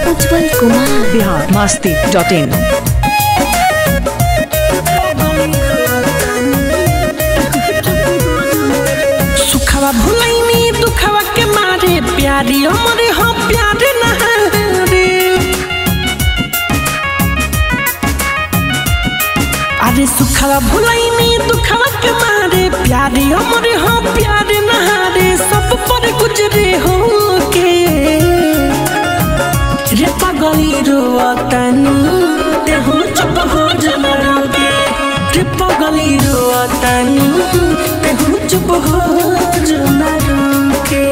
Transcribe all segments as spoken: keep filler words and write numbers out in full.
Ujjwal Kumar. Bihar Masti dot in. सुखवा भुलैनी दुखवा के मारे प्यारी हमरे हो प्यारे नहारे। अरे सुखवा भुलैनी दुखवा के मारे प्यारी हमरे हो प्यारे नहारे। सब पर गुजरे हो के रे पगली रोवतनी तेहू चुप हो जमरोगे। रे पगली रोवतनी तेहू चुप हो जमरोगे।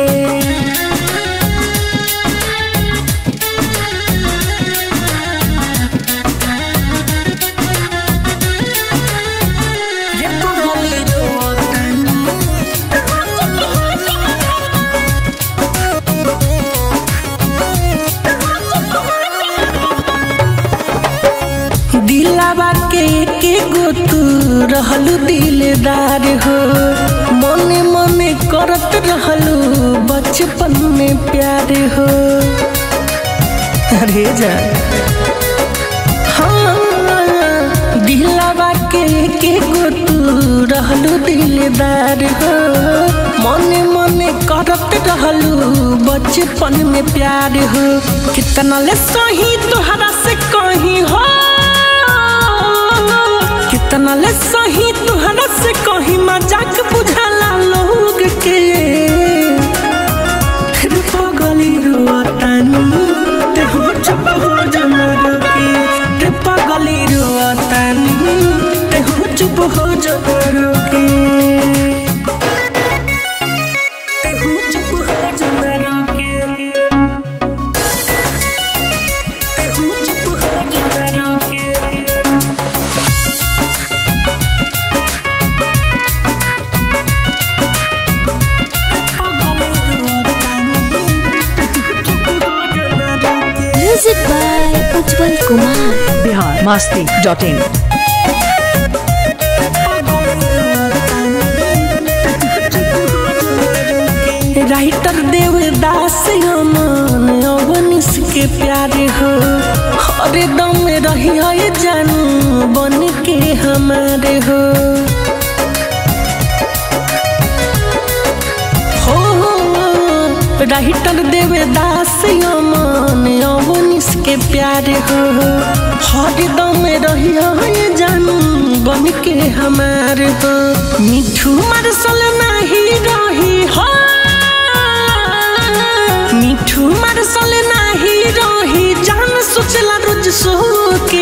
दिलावा के के गो तू रहलू दिलदार हो। मने मने करत रहलू बचपन में प्यार हो। अरे जा हाँ दिलावा के के गो तू रहलू दिलदार हो। मने मने करत रहलू बचपन में प्यार हो। कितना ले सही तोहरा से कहीं हो। कितना ले सही तुहरा से कहीं मजाक बुझाला लोग के। रे पगली रोवतनी तेहू चुप हो जमरोगे। रे पगली रोवतनी तेहू चुप हो जमरोगे। तेहू चुप हो जमरोगे। तेहू चुप हो जमरोगे। Music by Ujjwal Kumar. Bihar Masti dot in. Writer Devdas Aman Avnish के प्यारे हो। हर दम रही है जानू बन के हमारे हो। राइटर देवदास अमन अवनिस के प्यारे हो। हर दम रही है जानू बन के हमारे हो। मिठू मार्शल नहीं रही हो। मिठू मार्शल नहीं रही जान सोचला रोज सो के।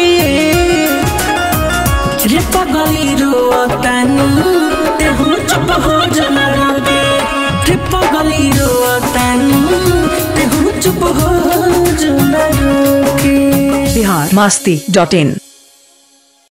रे पगली रोवतनी तेहू चुप हो जमरोगे। रे पगली रोवतनी तेहू चुप हो जमरोगे। बिहार मस्ती डॉट इन।